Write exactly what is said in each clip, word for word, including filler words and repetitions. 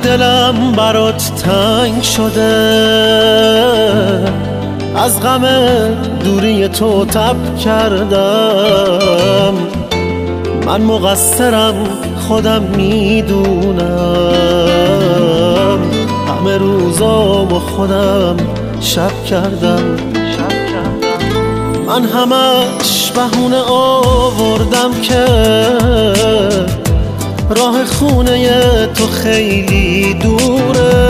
دلم برات تنگ شده، از غم دوری تو تب کردم. من مقصرم خودم میدونم، همه روزامو خودم شب کردم. من همش بهونه آوردم که راه خونه تو خیلی دوره،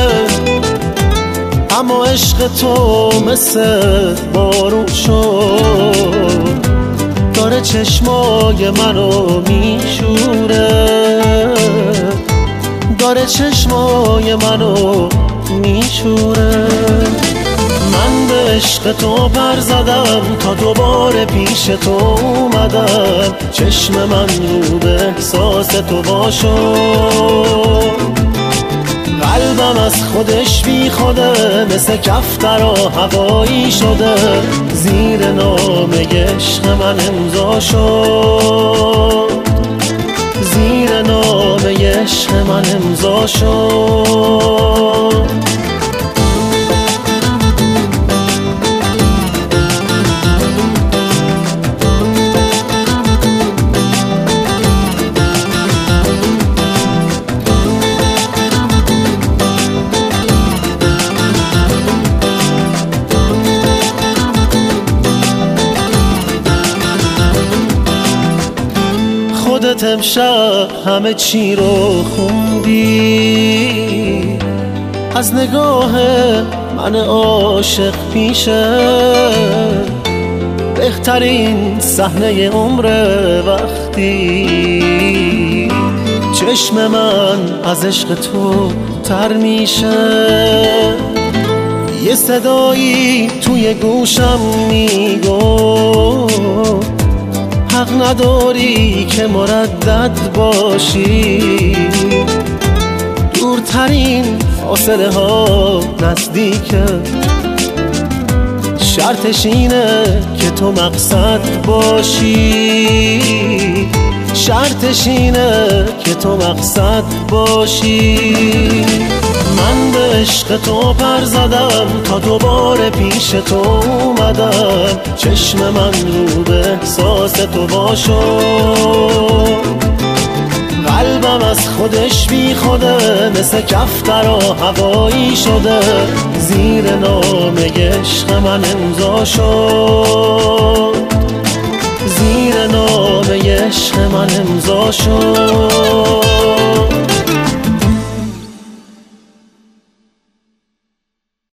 اما عشق تو مثل بارون شد، داره چشمای منو میشوره، داره چشمای منو میشوره. من به عشق تو پر زدم، تا دوباره پیش تو اومدم. چشم من رو به احساس تو باشو، قلبم از خودش بی خوده، مثل کفترا هوایی شده. زیر نامه عشق من امضا شد، زیر نامه عشق من امضا شد. خودت امشب همه چی رو خوندی، از نگاه من عاشق پیشه. بهترین صحنه عمر وقتی چشم من از عشق تو تر میشه. یه صدایی توی گوشم میگو حق نداری که مردد باشی، دورترین فاصله ها نزدیکه. شرطش اینه که تو مقصد باشی، شرطش اینه که تو مقصد باشی. من به عشق تو پر زدم، تا دوباره پیش تو اومدم. چشم من رو به احساس تو باشو، قلبم از خودش بی خوده، مثل کفترا هوایی شده. زیر نامه عشق من امضا شد، زیر نامه عشق من امضا شد.